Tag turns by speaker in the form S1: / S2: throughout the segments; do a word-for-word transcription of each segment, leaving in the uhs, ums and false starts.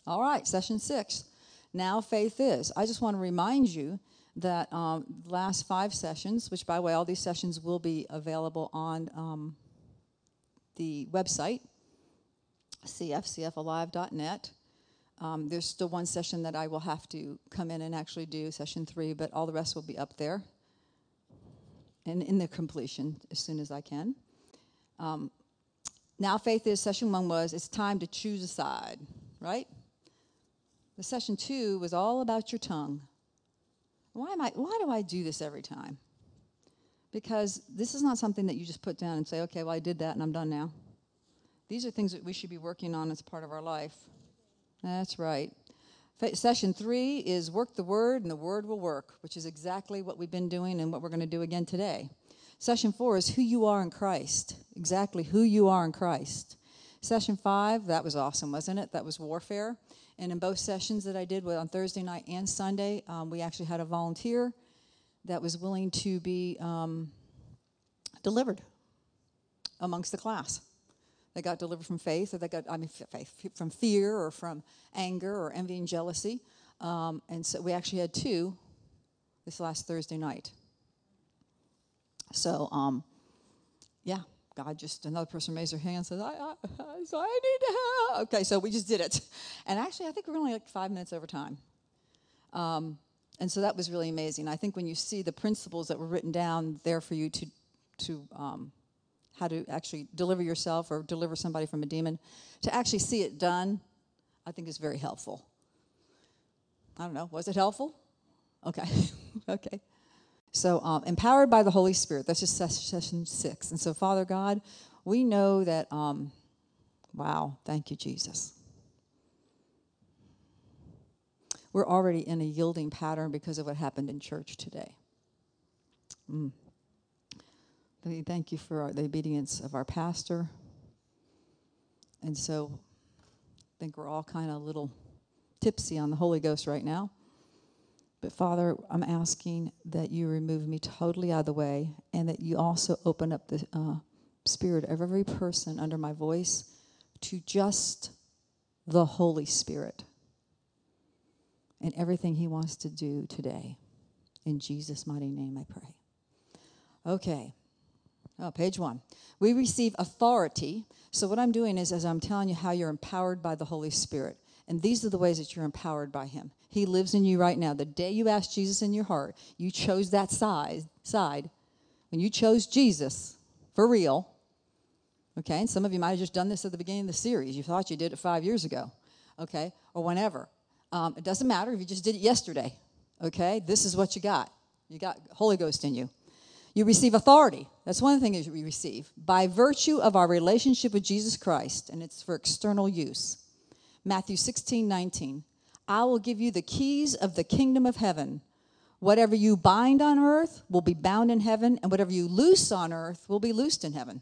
S1: All right, session six. Now faith is. I just want to remind you that um, last five sessions, which by the way, all these sessions will be available on um, the website, c f c f alive dot net. Um, there's still one session that I will have to come in and actually do, session three, but all the rest will be up there and in the completion as soon as I can. Um, now faith is, session one was, it's time to choose a side, right? The session two was all about your tongue. Why am I? Why do I do this every time? Because this is not something that you just put down and say, okay, well, I did that and I'm done now. These are things that we should be working on as part of our life. That's right. Session three is work the word and the word will work, which is exactly what we've been doing and what we're going to do again today. Session four is who you are in Christ, exactly who you are in Christ. Session five, that was awesome, wasn't it? That was warfare. And in both sessions that I did on Thursday night and Sunday, um, we actually had a volunteer that was willing to be um, delivered amongst the class. They got delivered from faith, or they got, I mean, faith, from fear, or from anger, or envy and jealousy. Um, and so we actually had two this last Thursday night. So, um, yeah, God just, another person raised their hand and said, I, I, so I need help. Okay, so we just did it. And actually, I think we're only like five minutes over time. Um, and so that was really amazing. I think when you see the principles that were written down there for you to, to um, how to actually deliver yourself or deliver somebody from a demon, to actually see it done, I think is very helpful. I don't know, was it helpful? Okay, okay. So um, empowered by the Holy Spirit, that's just session six. And so Father God, we know that, um, wow, thank you, Jesus. We're already in a yielding pattern because of what happened in church today. Mm. Thank you for our, the obedience of our pastor. And so I think we're all kind of a little tipsy on the Holy Ghost right now. But Father, I'm asking that you remove me totally out of the way and that you also open up the uh, spirit of every person under my voice to just the Holy Spirit and everything he wants to do today. In Jesus' mighty name I pray. Okay. Oh, page one. We receive authority. So what I'm doing is, as I'm telling you how you're empowered by the Holy Spirit. And these are the ways that you're empowered by him. He lives in you right now. The day you asked Jesus in your heart, you chose that side. side. When you chose Jesus, for real, okay, and some of you might have just done this at the beginning of the series. You thought you did it five years ago, okay, or whenever. Um, it doesn't matter if you just did it yesterday, okay? This is what you got. You got Holy Ghost in you. You receive authority. That's one of the things we receive. By virtue of our relationship with Jesus Christ, and it's for external use. Matthew sixteen nineteen. I will give you the keys of the kingdom of heaven. Whatever you bind on earth will be bound in heaven, and whatever you loose on earth will be loosed in heaven.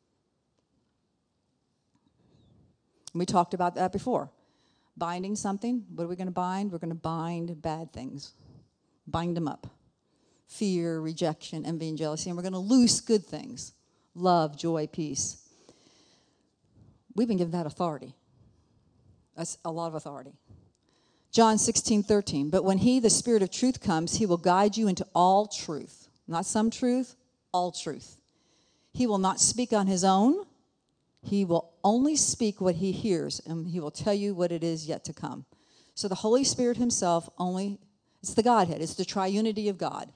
S1: We talked about that before. Binding something, what are we going to bind? We're going to bind bad things. Bind them up. Fear, rejection, envy, and jealousy. And we're going to loose good things. Love, joy, peace. We've been given that authority. That's a lot of authority. John sixteen thirteen. But when he, the Spirit of truth, comes, he will guide you into all truth. Not some truth, all truth. He will not speak on his own. He will only speak what he hears, and he will tell you what it is yet to come. So the Holy Spirit himself only, it's the Godhead. It's the triunity of God.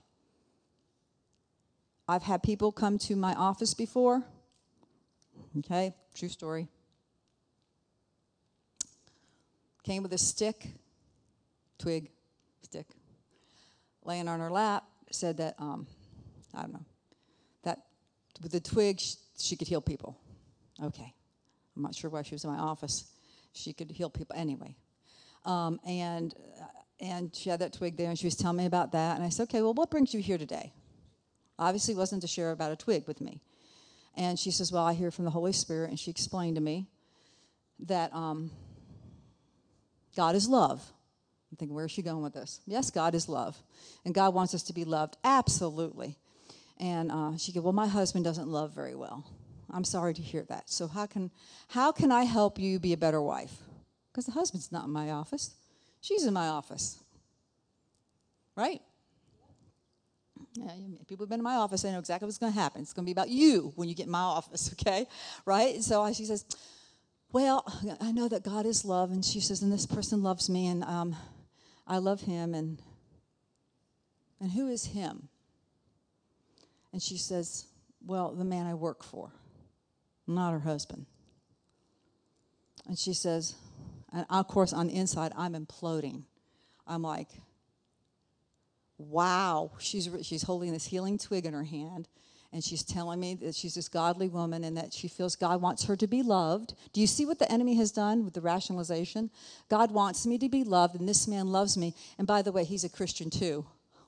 S1: I've had people come to my office before. Okay, true story. Came with a stick, twig, stick, laying on her lap, said that, um, I don't know, that with the twig she, she could heal people. Okay. I'm not sure why she was in my office. She could heal people anyway. Um, and uh, and she had that twig there, and she was telling me about that. And I said, okay, well, what brings you here today? Obviously, it wasn't to share about a twig with me. And she says, well, I hear from the Holy Spirit. And she explained to me that um, God is love. I'm thinking, where is she going with this? Yes, God is love. And God wants us to be loved. Absolutely. And uh, she said, well, my husband doesn't love very well. I'm sorry to hear that. So how can how can I help you be a better wife? because the husband's not in my office. She's in my office. Right? Yeah, people have been in my office. They know exactly what's going to happen. It's going to be about you when you get in my office, okay? Right? And so she says, well, I know that God is love. And she says, and this person loves me, and um, I love him. And, and who is him? And she says, well, the man I work for, not her husband. And she says, and of course, on the inside, I'm imploding. I'm like, wow. She's she's holding this healing twig in her hand, and she's telling me that she's this godly woman and that she feels God wants her to be loved. Do you see what the enemy has done with the rationalization? God wants me to be loved, and this man loves me. And by the way, he's a Christian too.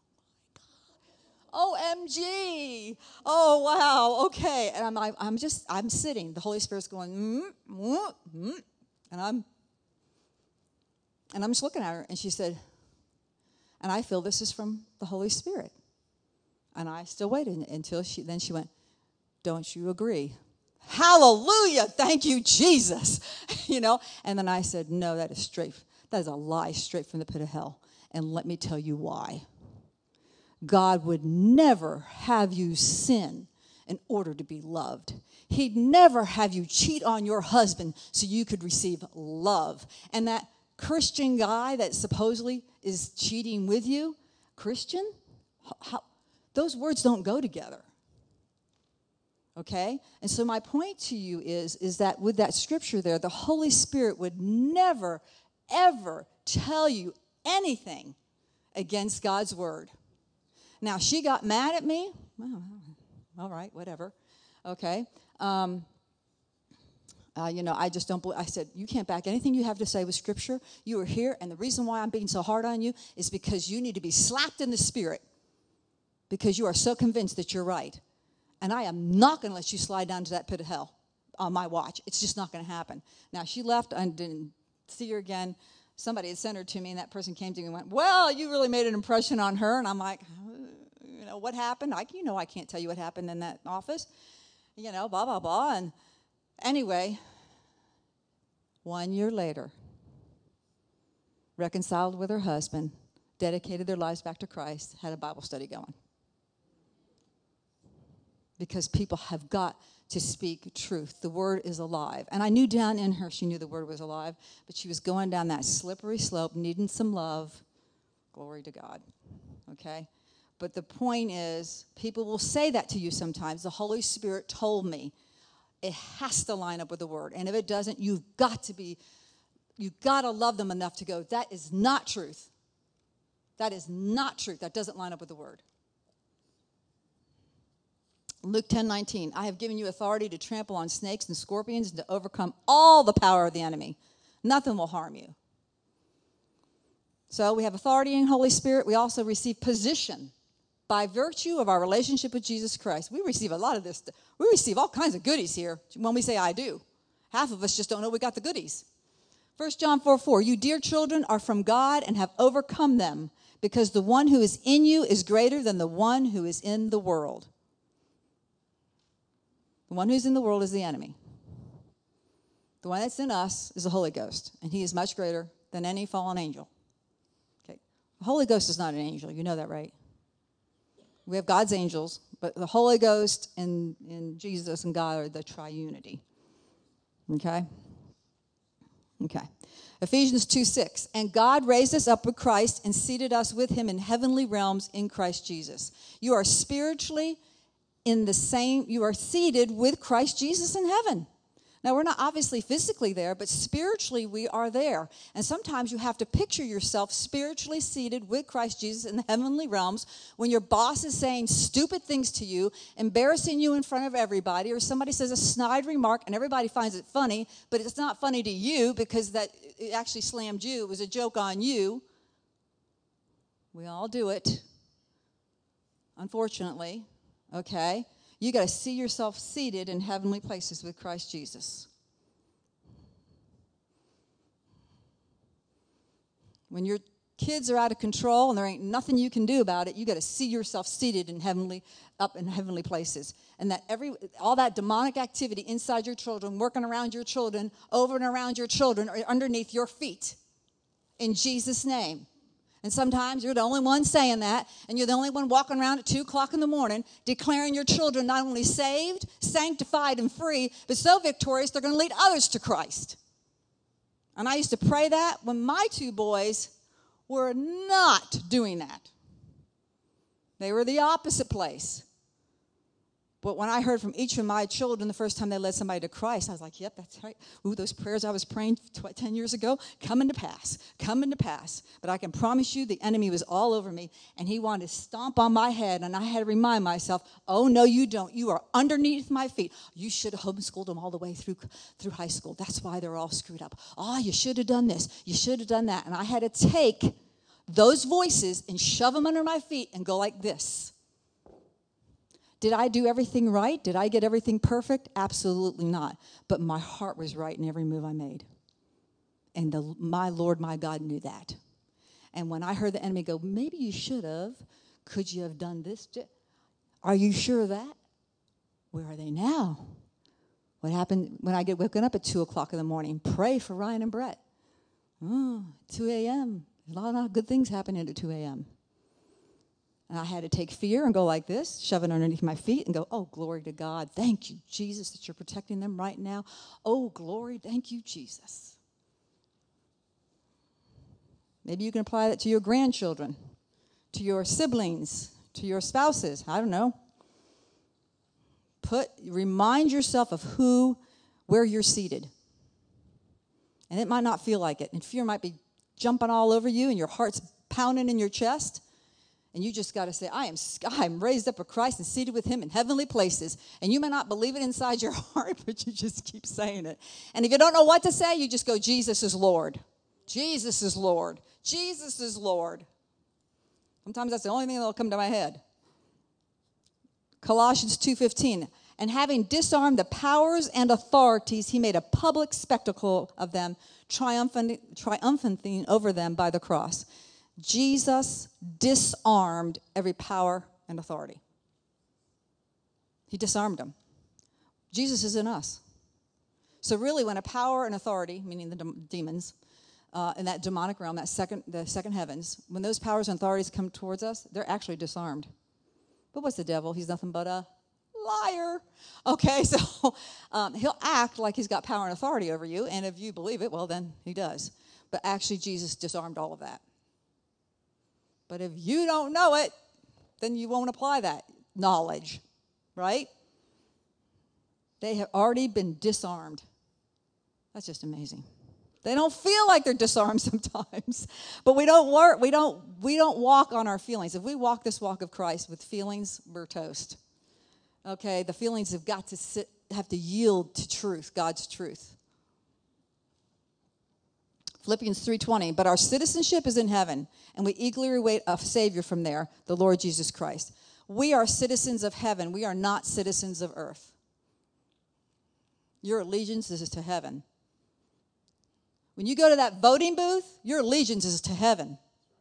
S1: O M G. Oh, wow. Okay. And I'm, I'm just, I'm sitting. The Holy Spirit's going, mm, mm, mm. And I'm, and I'm just looking at her. And she said, and I feel this is from the Holy Spirit. And I still waited until she, then she went, don't you agree? Hallelujah. Thank you, Jesus. You know, and then I said, no, that is straight. That is a lie straight from the pit of hell. And let me tell you why. God would never have you sin in order to be loved. He'd never have you cheat on your husband so you could receive love. And that Christian guy that supposedly is cheating with you, Christian, how, those words don't go together. Okay? And so my point to you is, is that with that scripture there, the Holy Spirit would never, ever tell you anything against God's word. Now, she got mad at me. Well, all right, whatever. Okay. Um, uh, you know, I just don't believe. I said, you can't back anything you have to say with Scripture. You are here, and the reason why I'm being so hard on you is because you need to be slapped in the spirit because you are so convinced that you're right. And I am not going to let you slide down to that pit of hell on my watch. It's just not going to happen. Now, she left. I didn't see her again. Somebody had sent her to me, and that person came to me and went, well, you really made an impression on her. And I'm like, you know, what happened? I, you know, I can't tell you what happened in that office. You know, blah, blah, blah. And anyway, one year later, reconciled with her husband, dedicated their lives back to Christ, had a Bible study going. Because people have got to speak truth. The word is alive. And I knew down in her, she knew the word was alive, but she was going down that slippery slope, needing some love. Glory to God. Okay? But the point is, people will say that to you sometimes. The Holy Spirit told me. It has to line up with the word. And if it doesn't, you've got to be, you've got to love them enough to go, that is not truth. That is not truth. That doesn't line up with the word. Luke ten nineteen, I have given you authority to trample on snakes and scorpions and to overcome all the power of the enemy. Nothing will harm you. So we have authority in Holy Spirit. We also receive position by virtue of our relationship with Jesus Christ. We receive a lot of this. We receive all kinds of goodies here when we say I do. Half of us just don't know we got the goodies. First John four four, you dear children are from God and have overcome them because the one who is in you is greater than the one who is in the world. The one who's in the world is the enemy. The one that's in us is the Holy Ghost, and he is much greater than any fallen angel. Okay, the Holy Ghost is not an angel. You know that, right? We have God's angels, but the Holy Ghost and, and Jesus and God are the triunity. Okay? Okay. Ephesians two six, and God raised us up with Christ and seated us with him in heavenly realms in Christ Jesus. You are spiritually in the same, you are seated with Christ Jesus in heaven. Now, we're not obviously physically there, but spiritually we are there. And sometimes you have to picture yourself spiritually seated with Christ Jesus in the heavenly realms when your boss is saying stupid things to you, embarrassing you in front of everybody, or somebody says a snide remark and everybody finds it funny, but it's not funny to you because that it actually slammed you. It was a joke on you. We all do it, unfortunately, okay? You got to see yourself seated in heavenly places with Christ Jesus. When you're kids are out of control and there ain't nothing you can do about it, you got to see yourself seated in heavenly, up in heavenly places. And that every, all that demonic activity inside your children, working around your children, over and around your children, or underneath your feet. In Jesus' name. And sometimes you're the only one saying that, and you're the only one walking around at two o'clock in the morning declaring your children not only saved, sanctified, and free, but so victorious they're going to lead others to Christ. And I used to pray that when my two boys were not doing that. They were the opposite place. But when I heard from each of my children the first time they led somebody to Christ, I was like, yep, that's right. Ooh, those prayers I was praying ten years ago, coming to pass, coming to pass. But I can promise you the enemy was all over me, and he wanted to stomp on my head, and I had to remind myself, oh, no, you don't. You are underneath my feet. You should have homeschooled them all the way through, through high school. That's why they're all screwed up. Oh, you should have done this. You should have done that. And I had to take those voices and shove them under my feet and go like this. Did I do everything right? Did I get everything perfect? Absolutely not. But my heart was right in every move I made. And the, my Lord, my God knew that. And when I heard the enemy go, maybe you should have. Could you have done this? Are you sure of that? Where are they now? What happened when I get woken up at two o'clock in the morning? Pray for Ryan and Brett. Oh, two a.m. A lot of good things happening at two a.m. And I had to take fear and go like this, shove it underneath my feet and go, oh, glory to God. Thank you, Jesus, that you're protecting them right now. Oh, glory. Thank you, Jesus. Maybe you can apply that to your grandchildren, to your siblings, to your spouses. I don't know. Put, remind yourself of who, where you're seated. And it might not feel like it. And fear might be jumping all over you and your heart's pounding in your chest. And you just got to say, I am I am raised up with Christ and seated with him in heavenly places. And you may not believe it inside your heart, but you just keep saying it. And if you don't know what to say, you just go, Jesus is Lord. Jesus is Lord. Jesus is Lord. Sometimes that's the only thing that will come to my head. Colossians two fifteen. And having disarmed the powers and authorities, he made a public spectacle of them, triumphant, triumphing over them by the cross. Jesus disarmed every power and authority. He disarmed them. Jesus is in us. So really, when a power and authority, meaning the de- demons, uh, in that demonic realm, that second, the second heavens, when those powers and authorities come towards us, they're actually disarmed. But what's the devil? He's nothing but a liar. Okay, so um, he'll act like he's got power and authority over you, and if you believe it, well, then he does. But actually, Jesus disarmed all of that. But if you don't know it, then you won't apply that knowledge, right? They have already been disarmed. That's just amazing. They don't feel like they're disarmed sometimes, but we don't work. We don't. We don't walk on our feelings. If we walk this walk of Christ with feelings, we're toast. Okay, the feelings have got to sit, have to yield to truth, God's truth. Philippians three twenty, but our citizenship is in heaven, and we eagerly await a Savior from there, the Lord Jesus Christ. We are citizens of heaven. We are not citizens of earth. Your allegiance is to heaven. When you go to that voting booth, your allegiance is to heaven.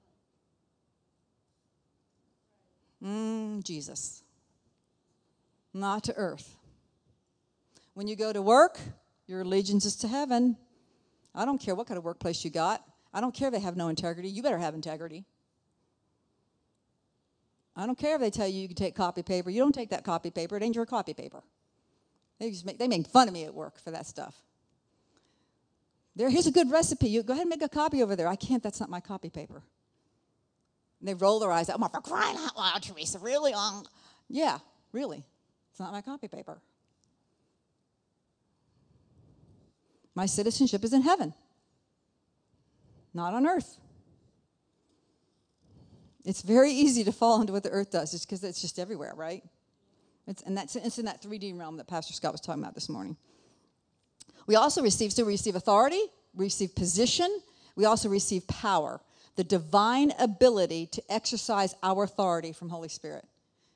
S1: Mm, Jesus. Not to earth. When you go to work, your allegiance is to heaven. I don't care what kind of workplace you got. I don't care if they have no integrity. You better have integrity. I don't care if they tell you you can take copy paper. You don't take that copy paper. It ain't your copy paper. They just make, they make fun of me at work for that stuff. There, here's a good recipe. You go ahead and make a copy over there. I can't. That's not my copy paper. And they roll their eyes. I'm for crying out loud, Teresa. Really? Um, yeah, really. It's not my copy paper. My citizenship is in heaven, not on earth. It's very easy to fall into what the earth does. It's because it's just everywhere, right? It's, and that's it's in that three D realm that Pastor Scott was talking about this morning. We also receive, so we receive authority, we receive position, we also receive power, the divine ability to exercise our authority from Holy Spirit.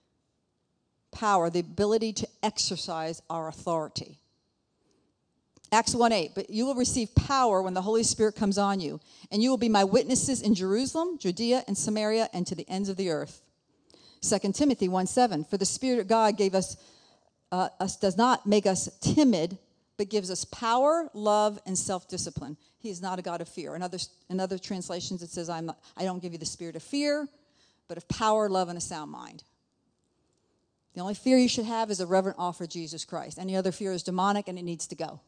S1: Power, the ability to exercise our authority. Acts one eight, but you will receive power when the Holy Spirit comes on you, and you will be my witnesses in Jerusalem, Judea, and Samaria, and to the ends of the earth. Second Timothy one seven, for the Spirit of God gave us, uh, us does not make us timid, but gives us power, love, and self-discipline. He is not a God of fear. In other, in other translations, it says, I'm not, I don't give you the spirit of fear, but of power, love, and a sound mind. The only fear you should have is a reverent awe for Jesus Christ. Any other fear is demonic, and it needs to go.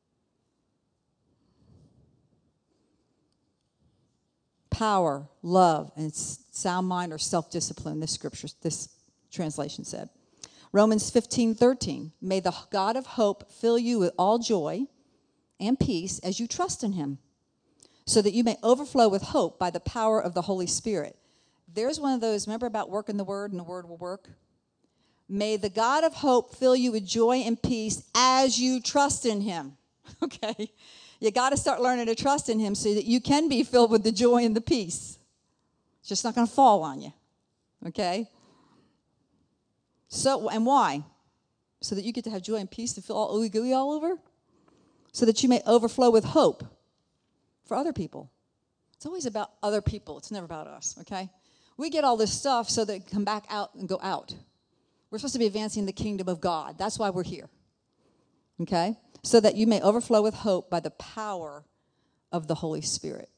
S1: Power, love, and sound mind or self-discipline, this scripture, this translation said. Romans fifteen thirteen, may the God of hope fill you with all joy and peace as you trust in him, so that you may overflow with hope by the power of the Holy Spirit. There's one of those, remember about working the word and the word will work? May the God of hope fill you with joy and peace as you trust in him. Okay? You got to start learning to trust in him so that you can be filled with the joy and the peace. It's just not going to fall on you. Okay? So, and why? So that you get to have joy and peace to feel all ooey gooey all over? So that you may overflow with hope for other people. It's always about other people. It's never about us, okay? We get all this stuff so that it can come back out and go out. We're supposed to be advancing the kingdom of God. That's why we're here, okay? So that you may overflow with hope by the power of the Holy Spirit.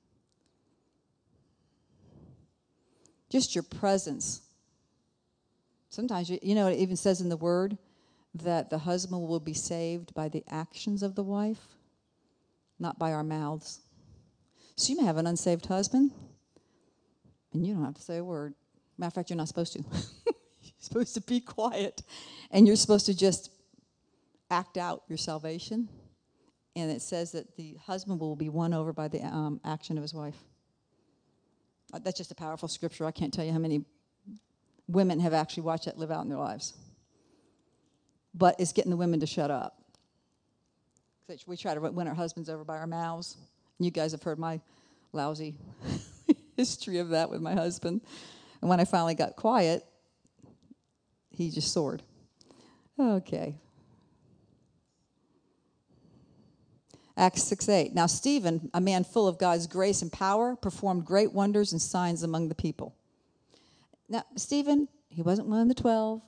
S1: Just your presence. Sometimes, you, you know, it even says in the Word that the husband will be saved by the actions of the wife, not by our mouths. So you may have an unsaved husband, and you don't have to say a word. Matter of fact, you're not supposed to. You're supposed to be quiet, and you're supposed to just act out your salvation. And it says that the husband will be won over by the um, action of his wife. Uh, that's just a powerful scripture. I can't tell you how many women have actually watched that live out in their lives. But it's getting the women to shut up. We try to win our husbands over by our mouths. You guys have heard my lousy history of that with my husband. And when I finally got quiet, he just soared. Okay. Acts six eight. Now Stephen, a man full of God's grace and power, performed great wonders and signs among the people. Now, Stephen, he wasn't one of the twelve.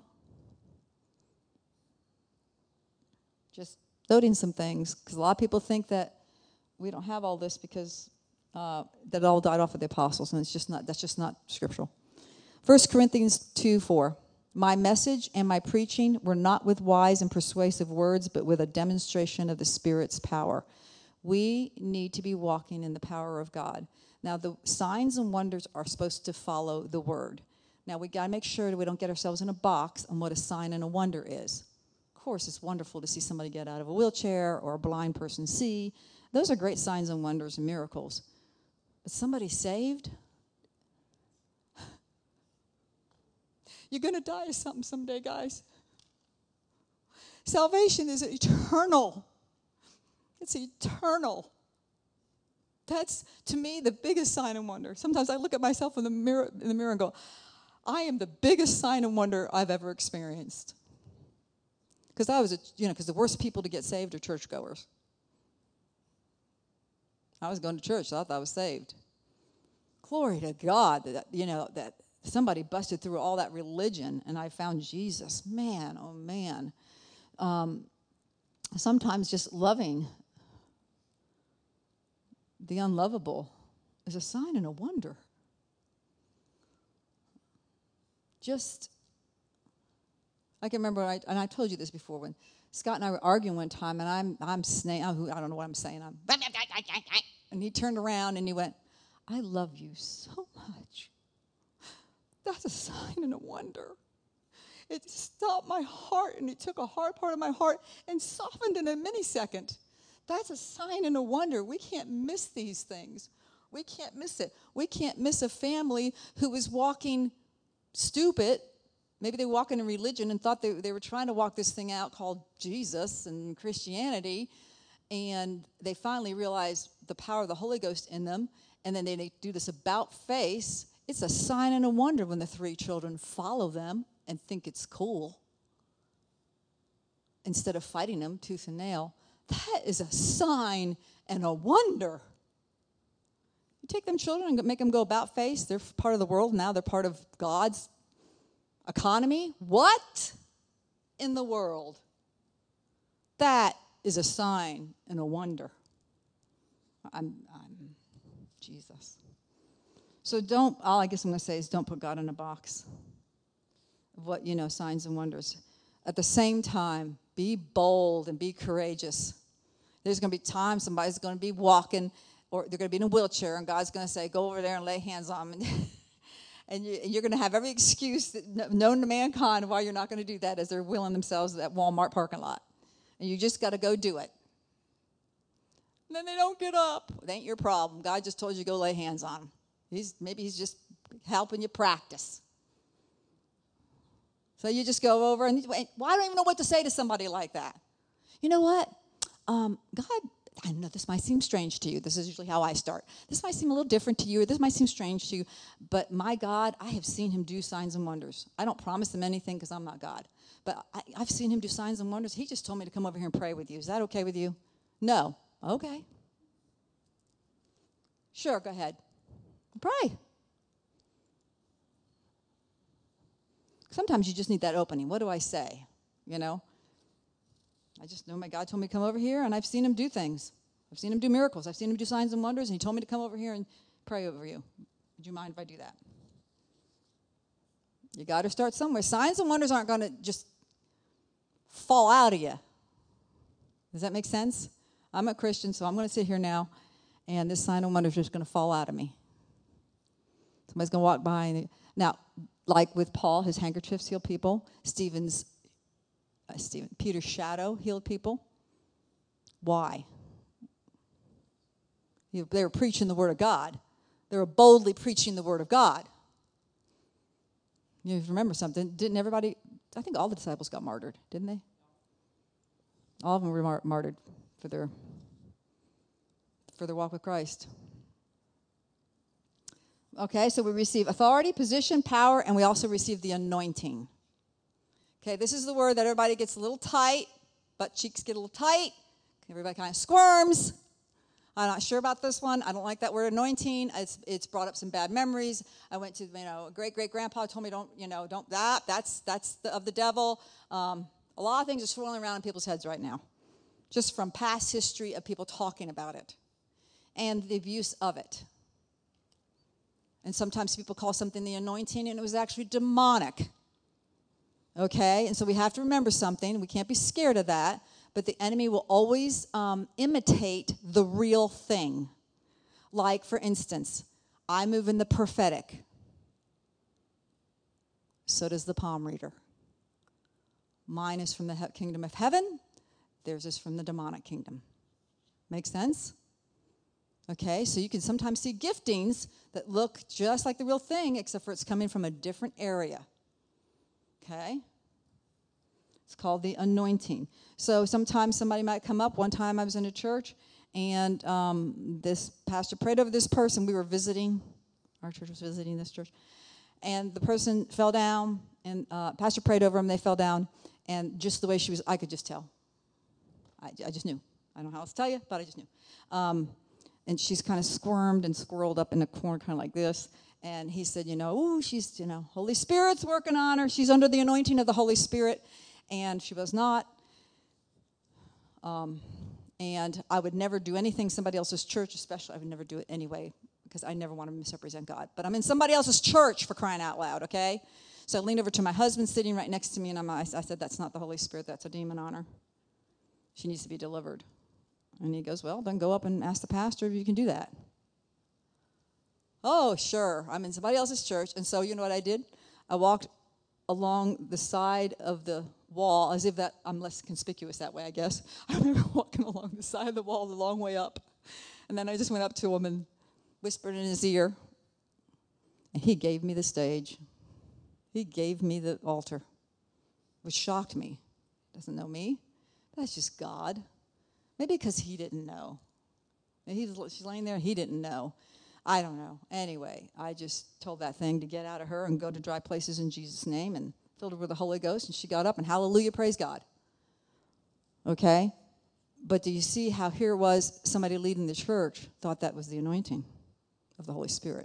S1: Just noting some things, because a lot of people think that we don't have all this because uh, that it all died off of the apostles, and it's just not. That's just not scriptural. First Corinthians two four. My message and my preaching were not with wise and persuasive words, but with a demonstration of the Spirit's power. We need to be walking in the power of God. Now, the signs and wonders are supposed to follow the word. Now, we got to make sure that we don't get ourselves in a box on what a sign and a wonder is. Of course, it's wonderful to see somebody get out of a wheelchair or a blind person see. Those are great signs and wonders and miracles. But somebody saved? You're going to die of something someday, guys. Salvation is eternal. It's eternal. That's, to me, the biggest sign and wonder. Sometimes I look at myself in the mirror, in the mirror and go, I am the biggest sign and wonder I've ever experienced. Because I was, a, you know, because the worst people to get saved are churchgoers. I was going to church, so I thought I was saved. Glory to God that, you know, that somebody busted through all that religion and I found Jesus. Man, oh man. Um, sometimes just loving the unlovable is a sign and a wonder. Just, I can remember, I, and I told you this before, when Scott and I were arguing one time, and I'm, I'm snake, I don't know what I'm saying, I'm, and he turned around and he went, I love you so much. That's a sign and a wonder. It stopped my heart, and it took a hard part of my heart and softened in a millisecond. That's a sign and a wonder. We can't miss these things. We can't miss it. We can't miss a family who was walking stupid. Maybe they walk in religion and thought they, they were trying to walk this thing out called Jesus and Christianity, and they finally realized the power of the Holy Ghost in them, and then they do this about face. It's a sign and a wonder when the three children follow them and think it's cool instead of fighting them tooth and nail. That is a sign and a wonder. You take them children and make them go about face. They're part of the world now. They're part of God's economy. What in the world? That is a sign and a wonder. I'm, I'm Jesus. So don't, all I guess I'm going to say is don't put God in a box of what, you know, signs and wonders. At the same time, be bold and be courageous. There's going to be times somebody's going to be walking or they're going to be in a wheelchair and God's going to say, go over there and lay hands on them. And, you, and you're going to have every excuse that, known to mankind why you're not going to do that as they're wheeling themselves at that Walmart parking lot. And you just got to go do it. And then they don't get up. It ain't your problem. God just told you to go lay hands on them. He's, maybe he's just helping you practice. So you just go over and, well, I don't even know what to say to somebody like that. You know what? Um, God, I know this might seem strange to you. This is usually how I start. This might seem a little different to you, or this might seem strange to you, but my God, I have seen him do signs and wonders. I don't promise him anything because I'm not God, but I, I've seen him do signs and wonders. He just told me to come over here and pray with you. Is that okay with you? No. Okay. Sure, go ahead. Pray. Sometimes you just need that opening. What do I say? You know? I just know my God told me to come over here, and I've seen him do things. I've seen him do miracles. I've seen him do signs and wonders, and he told me to come over here and pray over you. Would you mind if I do that? You got to start somewhere. Signs and wonders aren't going to just fall out of you. Does that make sense? I'm a Christian, so I'm going to sit here now, and this sign and wonder is just going to fall out of me. Somebody's going to walk by. And now, like with Paul, his handkerchiefs heal people. Stephen's, uh, Stephen, Peter's shadow healed people. Why? They were preaching the word of God. They were boldly preaching the word of God. You remember something? Didn't everybody? I think all the disciples got martyred, didn't they? All of them were mar- martyred for their for their walk with Christ. Okay, so we receive authority, position, power, and we also receive the anointing. Okay, this is the word that everybody gets a little tight, butt cheeks get a little tight, everybody kind of squirms. I'm not sure about this one. I don't like that word anointing. It's it's brought up some bad memories. I went to, you know, a great great grandpa told me don't, you know, don't that. That's that's the, of the devil. Um, a lot of things are swirling around in people's heads right now, just from past history of people talking about it and the abuse of it. And sometimes people call something the anointing, and it was actually demonic. Okay? And so we have to remember something. We can't be scared of that. But the enemy will always um, imitate the real thing. Like, for instance, I move in the prophetic. So does the palm reader. Mine is from the he- kingdom of heaven. Theirs is from the demonic kingdom. Make sense? Okay, so you can sometimes see giftings that look just like the real thing, except for it's coming from a different area. Okay? It's called the anointing. So sometimes somebody might come up. One time I was in a church, and um, this pastor prayed over this person. We were visiting. Our church was visiting this church. And the person fell down, and uh, pastor prayed over him. They fell down, and just the way she was, I could just tell. I, I just knew. I don't know how else to tell you, but I just knew. Um, and she's kind of squirmed and squirreled up in the corner, kind of like this. And he said, you know, ooh, she's, you know, Holy Spirit's working on her. She's under the anointing of the Holy Spirit. And she was not. Um, and I would never do anything somebody else's church, especially I would never do it anyway, because I never want to misrepresent God. But I'm in somebody else's church, for crying out loud, okay? So I leaned over to my husband sitting right next to me, and I'm, I said, that's not the Holy Spirit, that's a demon on her. She needs to be delivered. And he goes, well, then go up and ask the pastor if you can do that. Oh, sure. I'm in somebody else's church. And so you know what I did? I walked along the side of the wall, as if that I'm less conspicuous that way, I guess. I remember walking along the side of the wall the long way up. And then I just went up to him and whispered in his ear. And he gave me the stage. He gave me the altar, which shocked me. Doesn't know me. That's just God. Maybe because he didn't know. And he's, she's laying there, he didn't know. I don't know. Anyway, I just told that thing to get out of her and go to dry places in Jesus' name and filled her with the Holy Ghost. And she got up and hallelujah, praise God. Okay? But do you see how here was somebody leading the church thought that was the anointing of the Holy Spirit?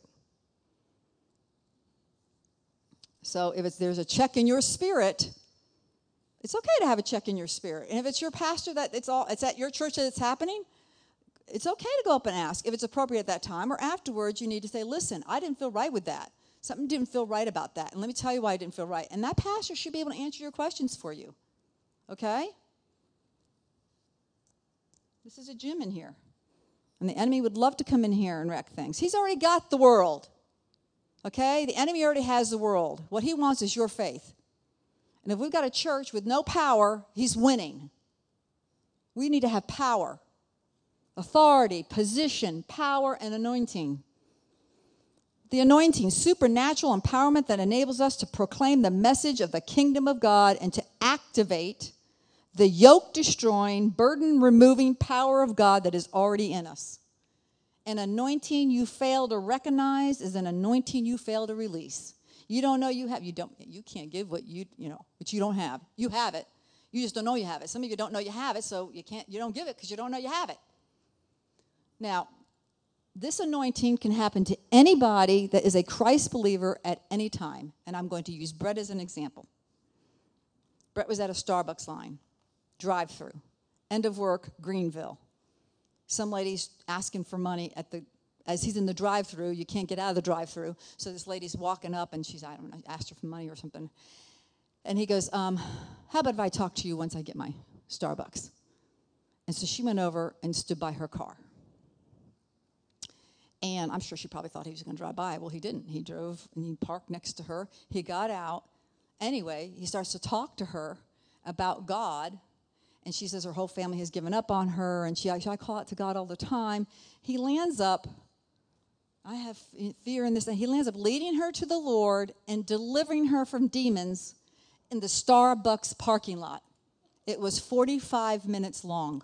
S1: So if it's, there's a check in your spirit, it's okay to have a check in your spirit. And if it's your pastor that it's all it's at your church that it's happening, it's okay to go up and ask if it's appropriate at that time. Or afterwards, you need to say, listen, I didn't feel right with that. Something didn't feel right about that. And let me tell you why I didn't feel right. And that pastor should be able to answer your questions for you. Okay? This is a gym in here. And the enemy would love to come in here and wreck things. He's already got the world. Okay? The enemy already has the world. What he wants is your faith. And if we've got a church with no power, he's winning. We need to have power, authority, position, power, and anointing. The anointing, supernatural empowerment that enables us to proclaim the message of the kingdom of God and to activate the yoke-destroying, burden-removing power of God that is already in us. An anointing you fail to recognize is an anointing you fail to release. You don't know you have, you don't, you can't give what you, you know, what you don't have. You have it. You just don't know you have it. Some of you don't know you have it, so you can't, you don't give it because you don't know you have it. Now, this anointing can happen to anybody that is a Christ believer at any time. And I'm going to use Brett as an example. Brett was at a Starbucks line, drive-through, end of work, Greenville. Some lady's asking for money at the, as he's in the drive-through, you can't get out of the drive-through. So this lady's walking up, and she's, I don't know, asked her for money or something. And he goes, um, how about if I talk to you once I get my Starbucks? And so she went over and stood by her car. And I'm sure she probably thought he was going to drive by. Well, he didn't. He drove and he parked next to her. He got out. Anyway, he starts to talk to her about God. And she says her whole family has given up on her. And she, I call out to God all the time. He lands up, I have fear in this. And he lands up leading her to the Lord and delivering her from demons in the Starbucks parking lot. It was forty-five minutes long.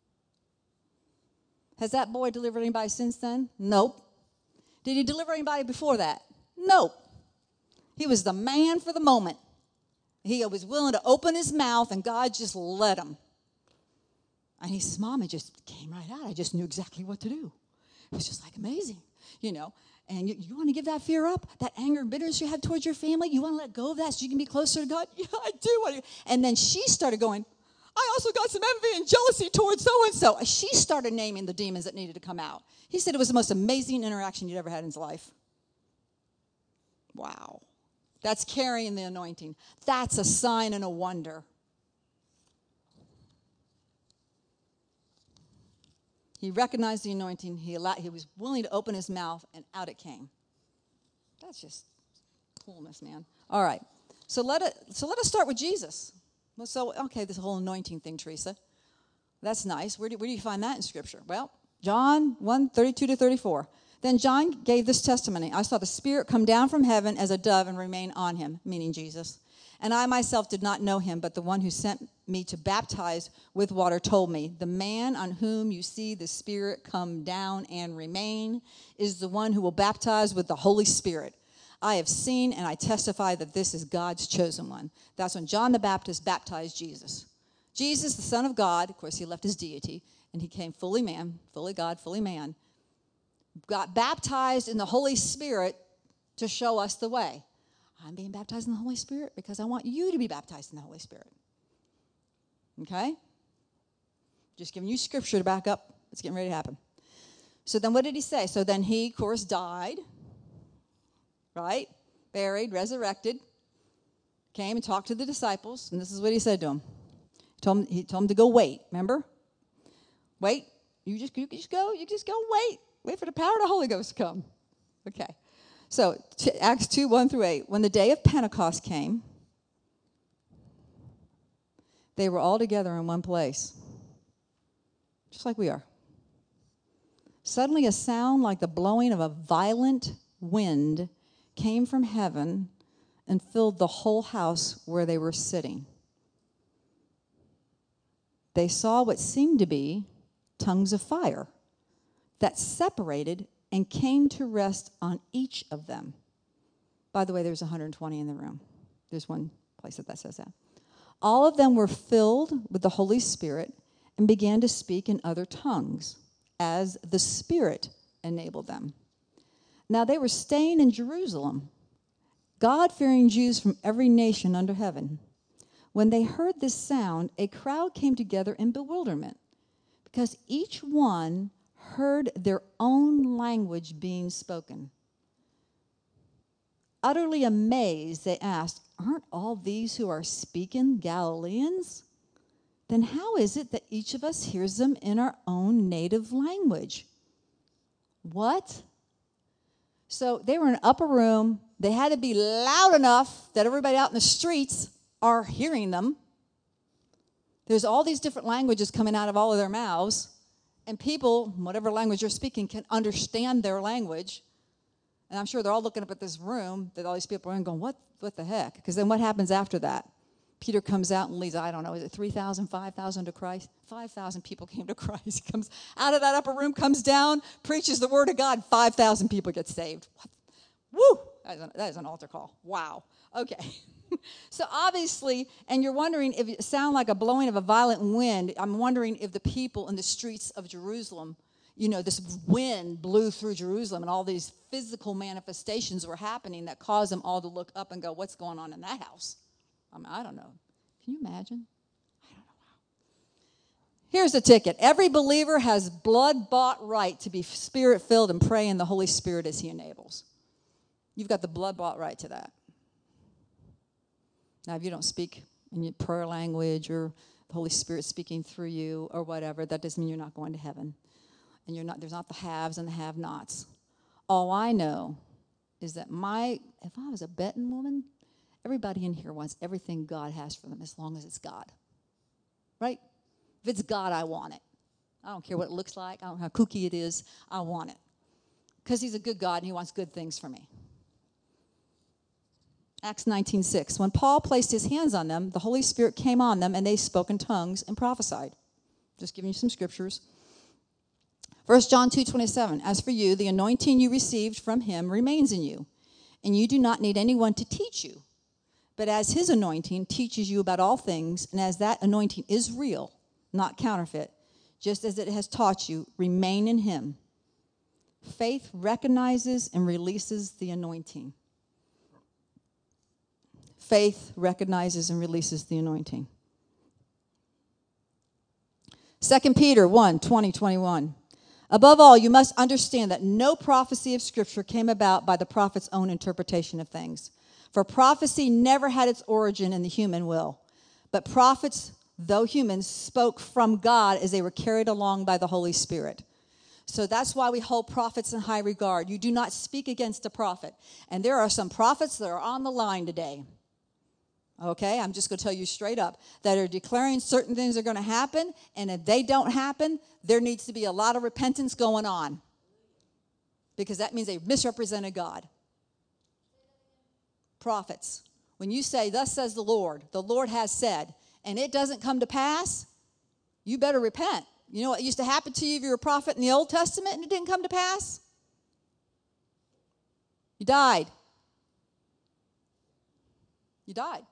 S1: Has that boy delivered anybody since then? Nope. Did he deliver anybody before that? Nope. He was the man for the moment. He was willing to open his mouth, and God just let him. And he says, Mom, it just came right out. I just knew exactly what to do. It was just like amazing, you know. And you, you want to give that fear up, that anger and bitterness you have towards your family? You want to let go of that so you can be closer to God? Yeah, I do. And then she started going, I also got some envy and jealousy towards so-and-so. She started naming the demons that needed to come out. He said it was the most amazing interaction you'd ever had in his life. Wow. That's carrying the anointing. That's a sign and a wonder. He recognized the anointing. He allowed, he was willing to open his mouth, and out it came. That's just coolness, man. All right. So let it. So let us start with Jesus. Well, so, okay, this whole anointing thing, Teresa, that's nice. Where do, where do you find that in Scripture? Well, John one, thirty-two to thirty-four. Then John gave this testimony. I saw the Spirit come down from heaven as a dove and remain on him, meaning Jesus. And I myself did not know him, but the one who sent me to baptize with water told me, the man on whom you see the Spirit come down and remain is the one who will baptize with the Holy Spirit. I have seen and I testify that this is God's chosen one. That's when John the Baptist baptized Jesus. Jesus, the Son of God, of course, he left his deity, and he came fully man, fully God, fully man, got baptized in the Holy Spirit to show us the way. I'm being baptized in the Holy Spirit because I want you to be baptized in the Holy Spirit. Okay? Just giving you scripture to back up what's getting ready to happen. So then what did he say? So then he, of course, died. Right? Buried, resurrected, came and talked to the disciples, and this is what he said to them. He told them, he told them to go wait, remember? Wait. You just, you just go, you just go wait. Wait for the power of the Holy Ghost to come. Okay. So, Acts two, one through eight. When the day of Pentecost came, they were all together in one place, just like we are. Suddenly a sound like the blowing of a violent wind came from heaven and filled the whole house where they were sitting. They saw what seemed to be tongues of fire that separated and came to rest on each of them. By the way, there's one hundred twenty in the room. There's one place that, that says that. All of them were filled with the Holy Spirit and began to speak in other tongues, as the Spirit enabled them. Now they were staying in Jerusalem, God-fearing Jews from every nation under heaven. When they heard this sound, a crowd came together in bewilderment, because each one heard their own language being spoken. Utterly amazed, they asked, "Aren't all these who are speaking Galileans? Then how is it that each of us hears them in our own native language?" What? So they were in an upper room. They had to be loud enough that everybody out in the streets are hearing them. There's all these different languages coming out of all of their mouths, and people, whatever language they're speaking, can understand their language. And I'm sure they're all looking up at this room that all these people are in going, what, what the heck? Because then what happens after that? Peter comes out and leads, I don't know, is it three thousand, five thousand to Christ? five thousand people came to Christ. He comes out of that upper room, comes down, preaches the word of God, five thousand people get saved. What? Woo! That is, an, that is an altar call. Wow. Okay. So obviously, and you're wondering if it sounds like a blowing of a violent wind, I'm wondering if the people in the streets of Jerusalem, you know, this wind blew through Jerusalem and all these physical manifestations were happening that caused them all to look up and go, what's going on in that house? I mean, I don't know. Can you imagine? I don't know how. Here's the ticket. Every believer has blood-bought right to be Spirit-filled and pray in the Holy Spirit as He enables. You've got the blood-bought right to that. Now, if you don't speak in your prayer language or the Holy Spirit speaking through you or whatever, that doesn't mean you're not going to heaven. And you're not. There's not the haves and the have-nots. All I know is that my, if I was a betting woman, everybody in here wants everything God has for them as long as it's God. Right? If it's God, I want it. I don't care what it looks like. I don't know how kooky it is. I want it. Because He's a good God and He wants good things for me. Acts nineteen six. When Paul placed his hands on them, the Holy Spirit came on them, and they spoke in tongues and prophesied. Just giving you some scriptures. First John two twenty-seven. As for you, the anointing you received from Him remains in you, and you do not need anyone to teach you. But as His anointing teaches you about all things, and as that anointing is real, not counterfeit, just as it has taught you, remain in Him. Faith recognizes and releases the anointing. Faith recognizes and releases the anointing. Second Peter one twenty, twenty-one. Above all, you must understand that no prophecy of Scripture came about by the prophet's own interpretation of things. For prophecy never had its origin in the human will. But prophets, though humans, spoke from God as they were carried along by the Holy Spirit. So that's why we hold prophets in high regard. You do not speak against a prophet. And there are some prophets that are on the line today. Okay, I'm just going to tell you straight up, that are declaring certain things are going to happen, and if they don't happen, there needs to be a lot of repentance going on. Because that means they misrepresented God. Prophets. When you say, thus says the Lord, the Lord has said, and it doesn't come to pass, you better repent. You know what used to happen to you if you were a prophet in the Old Testament and it didn't come to pass? You died. You died.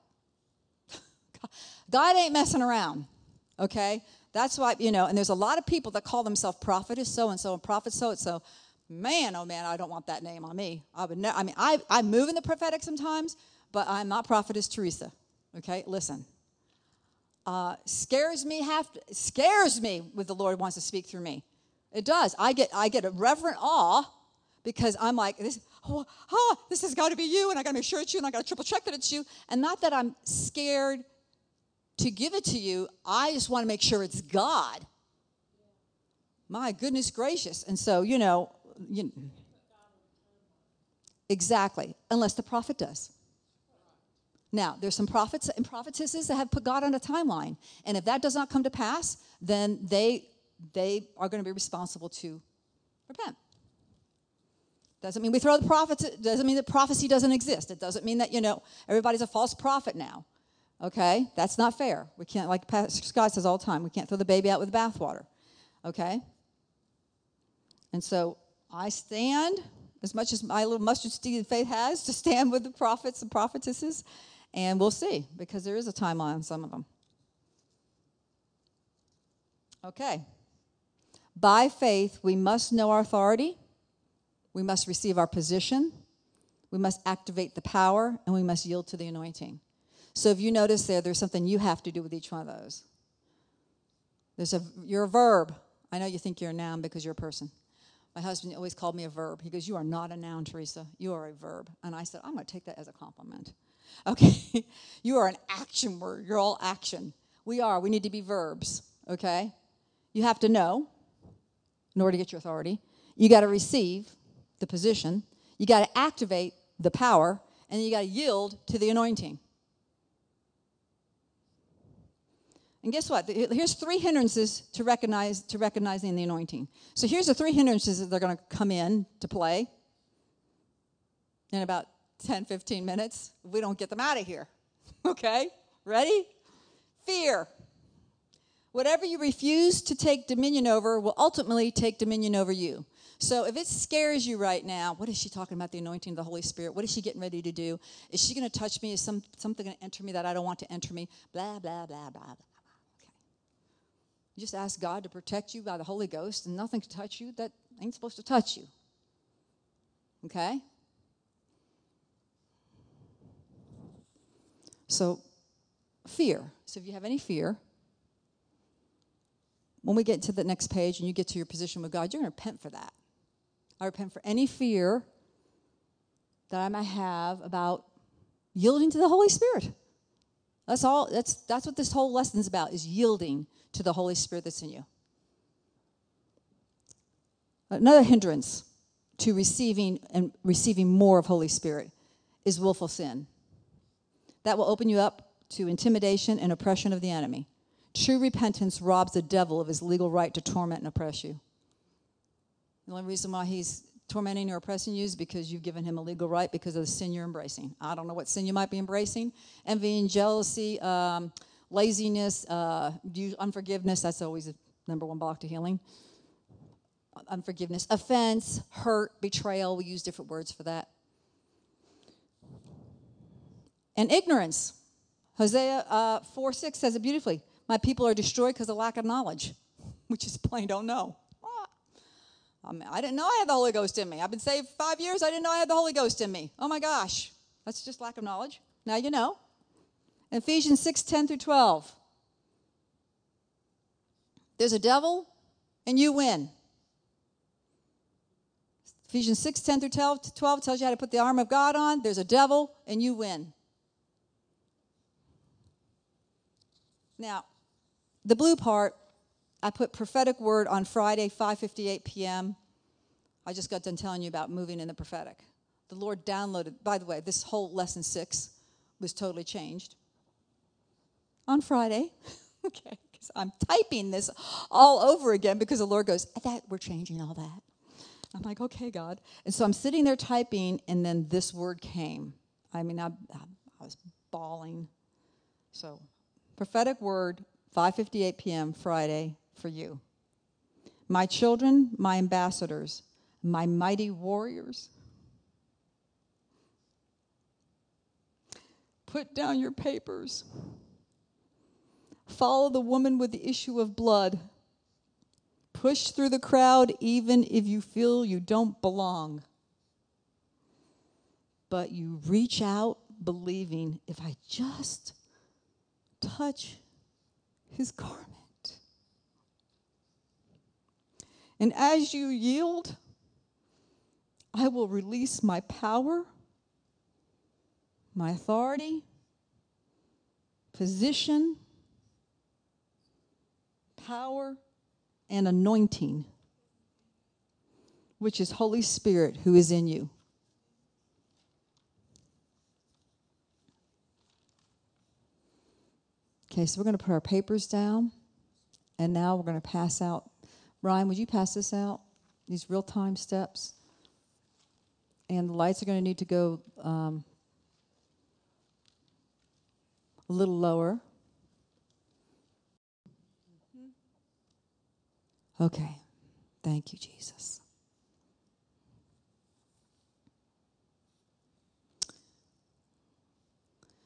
S1: God ain't messing around, okay? That's why, you know, and there's a lot of people that call themselves prophetess so-and-so and prophet so-and-so. Man, oh man, I don't want that name on me. I would ne- I mean, I, I move in the prophetic sometimes, but I'm not prophetess Teresa, okay? Listen. Uh, scares me half, scares me when the Lord wants to speak through me. It does. I get I get a reverent awe because I'm like, this, oh, oh, this has got to be you, and I got to make sure it's you, and I got to triple check that it's you. And not that I'm scared to give it to you. I just want to make sure it's God. My goodness gracious. And so, you know, you, exactly, unless the prophet does. Now, there's some prophets and prophetesses that have put God on a timeline. And if that does not come to pass, then they they are going to be responsible to repent. Doesn't mean we throw the prophets, it doesn't mean that prophecy doesn't exist. It doesn't mean that, you know, everybody's a false prophet now. Okay? That's not fair. We can't, like Pastor Scott says all the time, we can't throw the baby out with the bathwater. Okay? And so I stand, as much as my little mustard seed of faith has, to stand with the prophets and prophetesses. And we'll see, because there is a timeline on some of them. Okay. By faith, we must know our authority. We must receive our position. We must activate the power, and we must yield to the anointing. So if you notice there, there's something you have to do with each one of those. There's a, you're a verb. I know you think you're a noun because you're a person. My husband always called me a verb. He goes, you are not a noun, Teresa. You are a verb. And I said, I'm going to take that as a compliment. Okay? You are an action word. You're all action. We are. We need to be verbs. Okay? You have to know in order to get your authority. You got to receive the position. You got to activate the power. And then you got to yield to the anointing. And guess what? Here's three hindrances to recognize to recognizing the anointing. So here's the three hindrances that they're going to come in to play in about ten, fifteen minutes. If we don't get them out of here. Okay? Ready? Fear. Whatever you refuse to take dominion over will ultimately take dominion over you. So if it scares you right now, what is she talking about, the anointing of the Holy Spirit? What is she getting ready to do? Is she going to touch me? Is some, something going to enter me that I don't want to enter me? Blah, blah, blah, blah, blah. You just ask God to protect you by the Holy Ghost, and nothing can touch you that ain't supposed to touch you. Okay? So, fear. So if you have any fear, when we get to the next page and you get to your position with God, you're going to repent for that. I repent for any fear that I might have about yielding to the Holy Spirit. That's all. That's that's what this whole lesson is about, is yielding to the Holy Spirit that's in you. Another hindrance to receiving and receiving more of Holy Spirit is willful sin. That will open you up to intimidation and oppression of the enemy. True repentance robs the devil of his legal right to torment and oppress you. The only reason why he's tormenting or oppressing you is because you've given him a legal right because of the sin you're embracing. I don't know what sin you might be embracing. Envy and jealousy, um, laziness, uh, unforgiveness. That's always the number one block to healing. Unforgiveness, offense, hurt, betrayal. We use different words for that. And ignorance. Hosea uh, four six says it beautifully. My people are destroyed because of lack of knowledge, which is plain don't know. Ah. I mean, I didn't know I had the Holy Ghost in me. I've been saved five years. I didn't know I had the Holy Ghost in me. Oh, my gosh. That's just lack of knowledge. Now you know. Ephesians six ten through twelve. There's a devil, and you win. Ephesians six ten through twelve tells you how to put the armor of God on. There's a devil, and you win. Now, the blue part, I put prophetic word on Friday, five fifty-eight p.m. I just got done telling you about moving in the prophetic. The Lord downloaded, by the way, this whole lesson six was totally changed on Friday. Okay, because I'm typing this all over again because the Lord goes, that we're changing all that. I'm like, okay, God. And so I'm sitting there typing, and then this word came. I mean, I, I was bawling. So, prophetic word, five fifty-eight p.m. Friday for you. My children, my ambassadors, my mighty warriors, put down your papers. Follow the woman with the issue of blood. Push through the crowd even if you feel you don't belong. But you reach out believing, if I just touch his garment. And as you yield, I will release my power, my authority, position, power, and anointing, which is Holy Spirit who is in you. Okay, so we're going to put our papers down, and now we're going to pass out. Ryan, would you pass this out? These real-time steps. And the lights are going to need to go um, a little lower. Okay. Thank you, Jesus.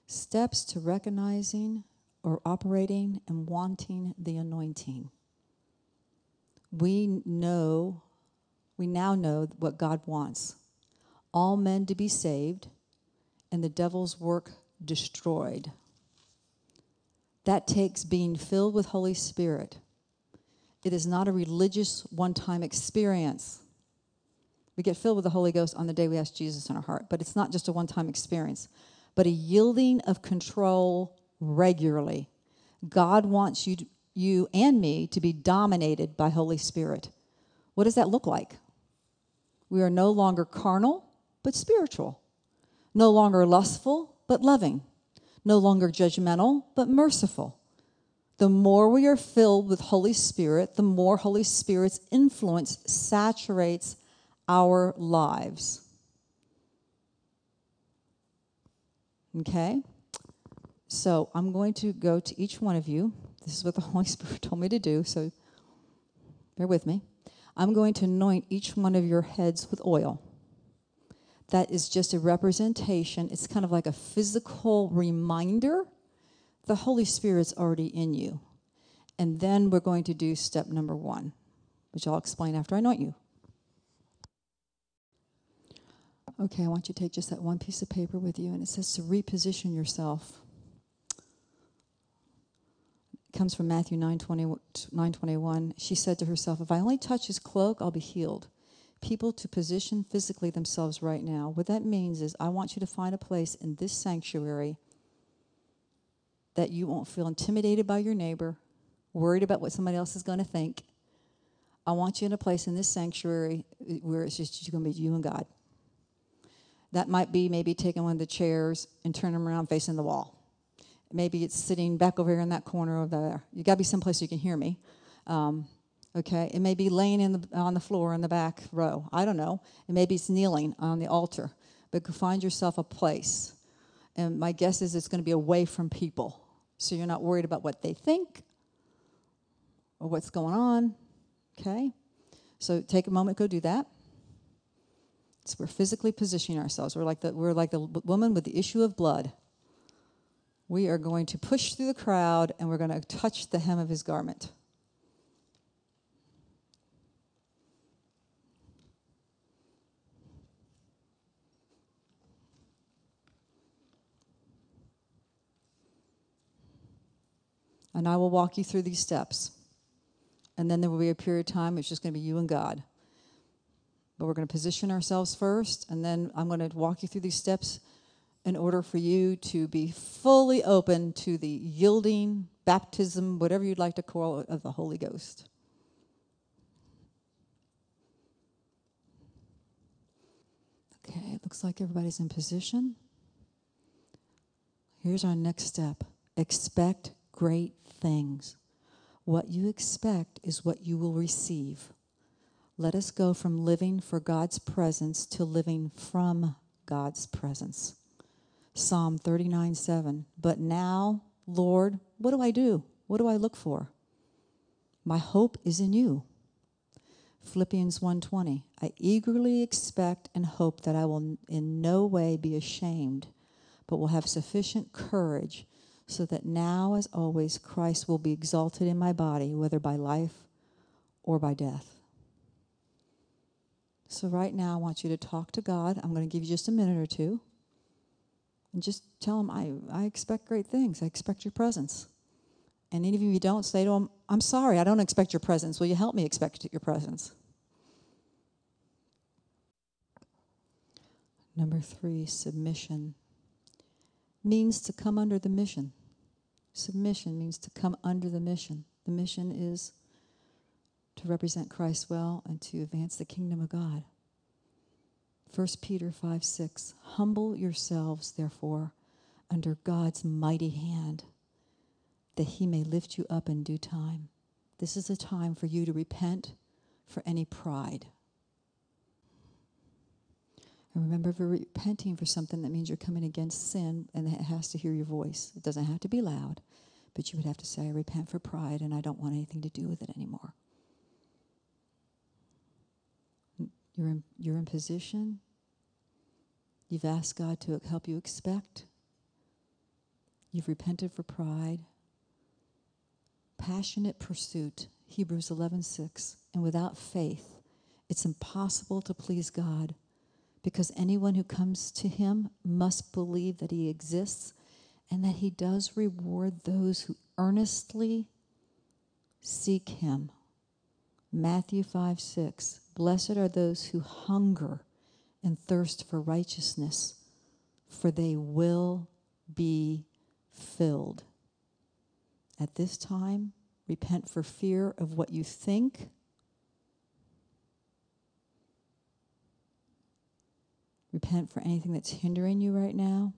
S1: Steps to recognizing or operating and wanting the anointing. we know, we now know what God wants. All men to be saved and the devil's work destroyed. That takes being filled with Holy Spirit. It is not a religious one-time experience. We get filled with the Holy Ghost on the day we ask Jesus in our heart, but it's not just a one-time experience, but a yielding of control regularly. God wants you, to, you and me to be dominated by Holy Spirit. What does that look like? We are no longer carnal, but spiritual. No longer lustful, but loving. No longer judgmental, but merciful. The more we are filled with Holy Spirit, the more Holy Spirit's influence saturates our lives. Okay? So I'm going to go to each one of you. This is what the Holy Spirit told me to do, so bear with me. I'm going to anoint each one of your heads with oil. That is just a representation. It's kind of like a physical reminder. The Holy Spirit's already in you. And then we're going to do step number one, which I'll explain after I anoint you. Okay, I want you to take just that one piece of paper with you, and it says to reposition yourself. It comes from Matthew nine twenty-one. She said to herself, if I only touch his cloak, I'll be healed. People to position physically themselves right now. What that means is I want you to find a place in this sanctuary that you won't feel intimidated by your neighbor, worried about what somebody else is going to think. I want you in a place in this sanctuary where it's just going to be you and God. That might be maybe taking one of the chairs and turning them around facing the wall. Maybe it's sitting back over here in that corner over there. You got to be someplace you can hear me. Um, Okay, it may be laying in the, on the floor in the back row. I don't know. It maybe it's kneeling on the altar. But find yourself a place. And my guess is it's going to be away from people. So you're not worried about what they think or what's going on. Okay? So take a moment, go do that. So we're physically positioning ourselves. We're like the, we're like the woman with the issue of blood. We are going to push through the crowd, and we're going to touch the hem of his garment. And I will walk you through these steps. And then there will be a period of time, it's just going to be you and God. But we're going to position ourselves first, and then I'm going to walk you through these steps in order for you to be fully open to the yielding, baptism, whatever you'd like to call it, of the Holy Ghost. Okay, it looks like everybody's in position. Here's our next step. Expect great things. What you expect is what you will receive. Let us go from living for God's presence to living from God's presence. Psalm thirty-nine seven. But now, Lord, what do I do? What do I look for? My hope is in you. Philippians one twenty. I eagerly expect and hope that I will in no way be ashamed, but will have sufficient courage so that now, as always, Christ will be exalted in my body, whether by life or by death. So right now, I want you to talk to God. I'm going to give you just a minute or two. And just tell him, I, I expect great things. I expect your presence. And any of you don't, say to him, I'm sorry, I don't expect your presence. Will you help me expect your presence? Number three, submission. Means to come under the mission. Submission means to come under the mission. The mission is to represent Christ well and to advance the kingdom of God. First Peter five six. Humble yourselves, therefore, under God's mighty hand, that he may lift you up in due time. This is a time for you to repent for any pride. And remember, if you're repenting for something, that means you're coming against sin, and it has to hear your voice. It doesn't have to be loud, but you would have to say, I repent for pride, and I don't want anything to do with it anymore. You're in, you're in position. You've asked God to help you expect. You've repented for pride. Passionate pursuit, Hebrews eleven six. and without faith, it's impossible to please God, because anyone who comes to him must believe that he exists and that he does reward those who earnestly seek him. Matthew five six. Blessed are those who hunger and thirst for righteousness, for they will be filled. At this time, repent for fear of what you think. Repent for anything that's hindering you right now.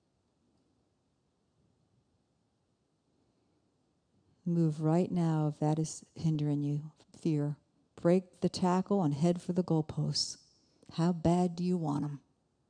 S1: Move right now if that is hindering you. Fear. Break the tackle and head for the goalposts. How bad do you want them?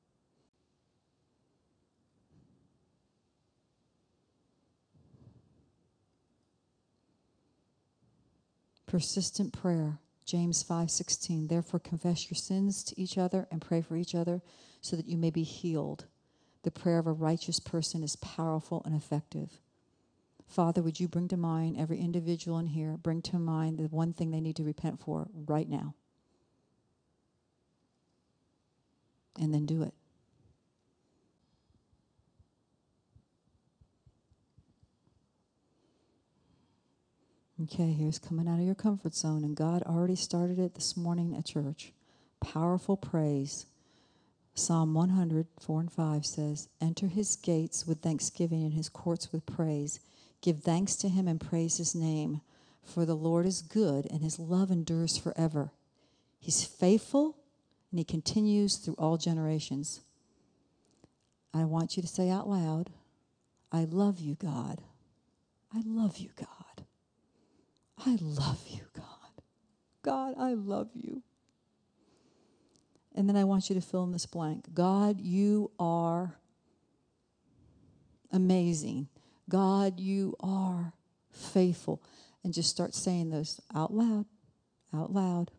S1: Persistent prayer. James five sixteen. Therefore confess your sins to each other and pray for each other so that you may be healed. The prayer of a righteous person is powerful and effective. Father, would you bring to mind every individual in here, bring to mind the one thing they need to repent for right now. And then do it. Okay, here's coming out of your comfort zone, and God already started it this morning at church. Powerful praise. Psalm one hundred, four and five says, enter his gates with thanksgiving and his courts with praise. Give thanks to him and praise his name, for the Lord is good and his love endures forever. He's faithful and he continues through all generations. I want you to say out loud, I love you, God. I love you, God. I love you, God. God, I love you. And then I want you to fill in this blank. God, you are amazing. God, you are faithful. And just start saying those out loud, out loud.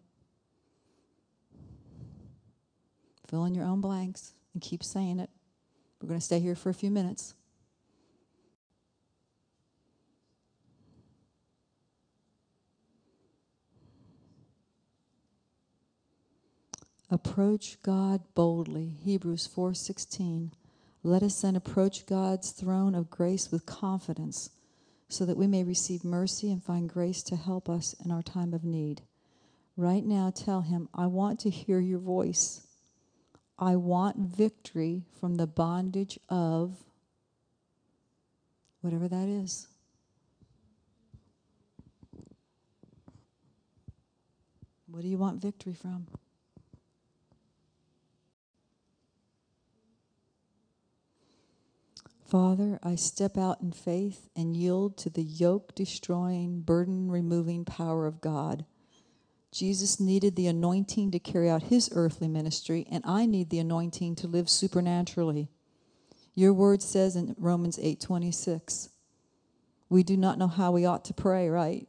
S1: Fill in your own blanks and keep saying it. We're going to stay here for a few minutes. Approach God boldly. Hebrews four sixteen. Let us then approach God's throne of grace with confidence, so that we may receive mercy and find grace to help us in our time of need. Right now, tell him, I want to hear your voice. I want victory from the bondage of whatever that is. What do you want victory from? Father, I step out in faith and yield to the yoke-destroying, burden-removing power of God. Jesus needed the anointing to carry out his earthly ministry, and I need the anointing to live supernaturally. Your word says in Romans eight twenty-six, we do not know how we ought to pray, right?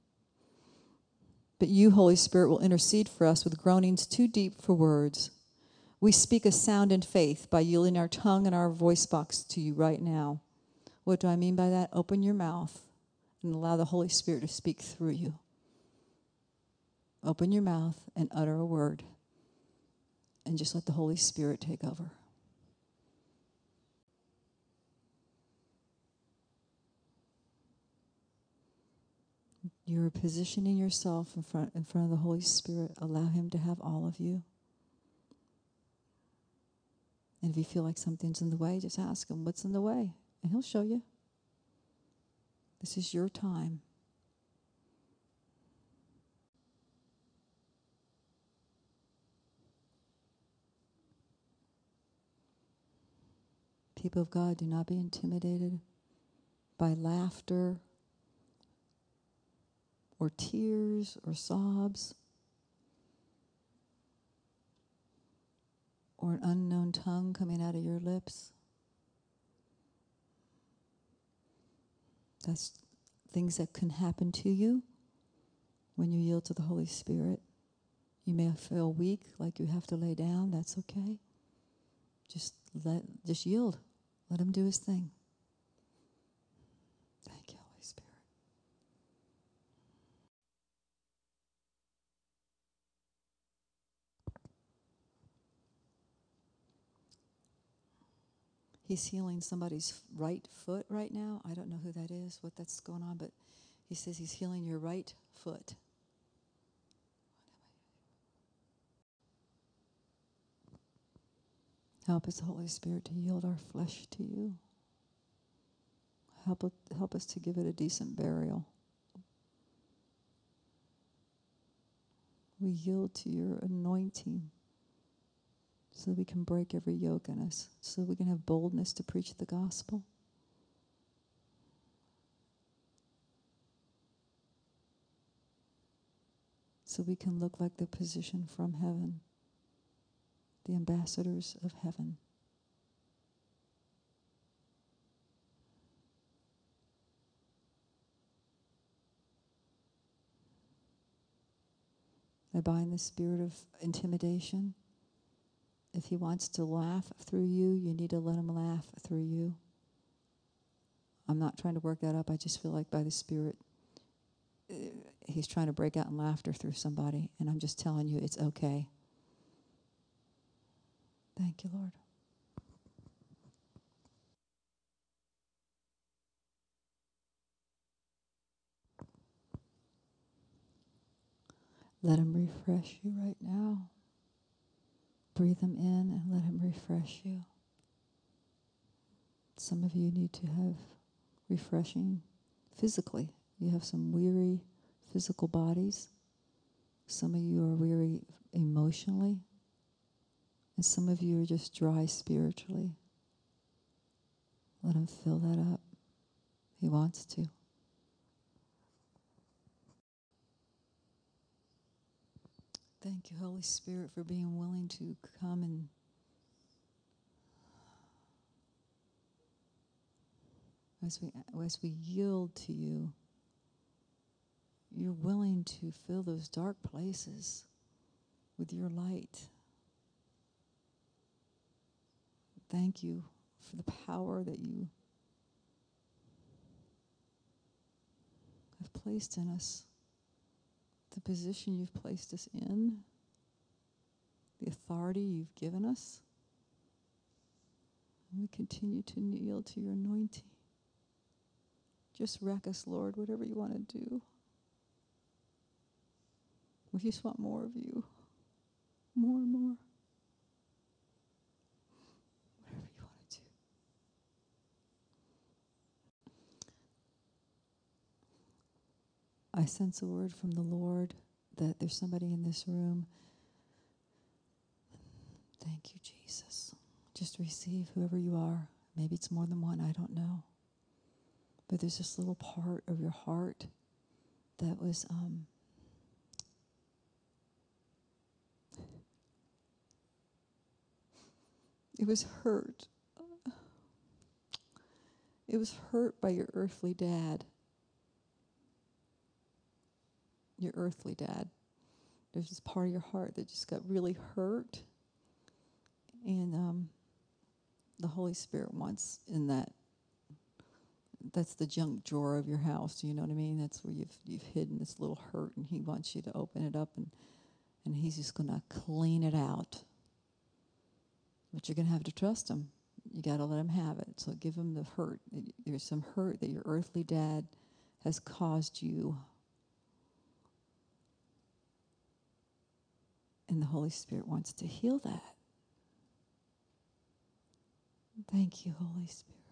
S1: But you, Holy Spirit, will intercede for us with groanings too deep for words. We speak a sound in faith by yielding our tongue and our voice box to you right now. What do I mean by that? Open your mouth and allow the Holy Spirit to speak through you. Open your mouth and utter a word. And just let the Holy Spirit take over. You're positioning yourself in front, in front of the Holy Spirit. Allow him to have all of you. And if you feel like something's in the way, just ask him, what's in the way? And he'll show you. This is your time. People of God, do not be intimidated by laughter or tears or sobs or an unknown tongue coming out of your lips. That's things that can happen to you when you yield to the Holy Spirit. You may feel weak, like you have to lay down. That's okay. Just let, just yield. Let him do his thing. Thank you, Holy Spirit. He's healing somebody's right foot right now. I don't know who that is, what that's going on, but he says he's healing your right foot. Help us, Holy Spirit, to yield our flesh to you. Help, it, help us to give it a decent burial. We yield to your anointing so that we can break every yoke in us, so that we can have boldness to preach the gospel. So we can look like the position from heaven, the ambassadors of heaven. I bind the spirit of intimidation. If he wants to laugh through you, you need to let him laugh through you. I'm not trying to work that up. I just feel like by the Spirit, uh, he's trying to break out in laughter through somebody. And I'm just telling you, it's okay. Thank you, Lord. Let him refresh you right now. Breathe him in and let him refresh you. Some of you need to have refreshing physically. You have some weary physical bodies. Some of you are weary emotionally. And some of you are just dry spiritually. Let him fill that up. He wants to. Thank you, Holy Spirit, for being willing to come and as we as we yield to you, you're willing to fill those dark places with your light. Thank you for the power that you have placed in us, the position you've placed us in, the authority you've given us. And we continue to kneel to your anointing. Just wreck us, Lord, whatever you want to do. We just want more of you. More and more. Whatever you want to do. I sense a word from the Lord that there's somebody in this room. Thank you, Jesus. Just receive whoever you are. Maybe it's more than one, I don't know. But there's this little part of your heart that was um, it was hurt. It was hurt by your earthly dad. Your earthly dad. There's this part of your heart that just got really hurt. And um, the Holy Spirit wants in that. That's the junk drawer of your house. You know what I mean? That's where you've you've hidden this little hurt, and he wants you to open it up, and, and he's just going to clean it out. But you're going to have to trust him. You got to let him have it. So give him the hurt. There's some hurt that your earthly dad has caused you. And the Holy Spirit wants to heal that. Thank you, Holy Spirit.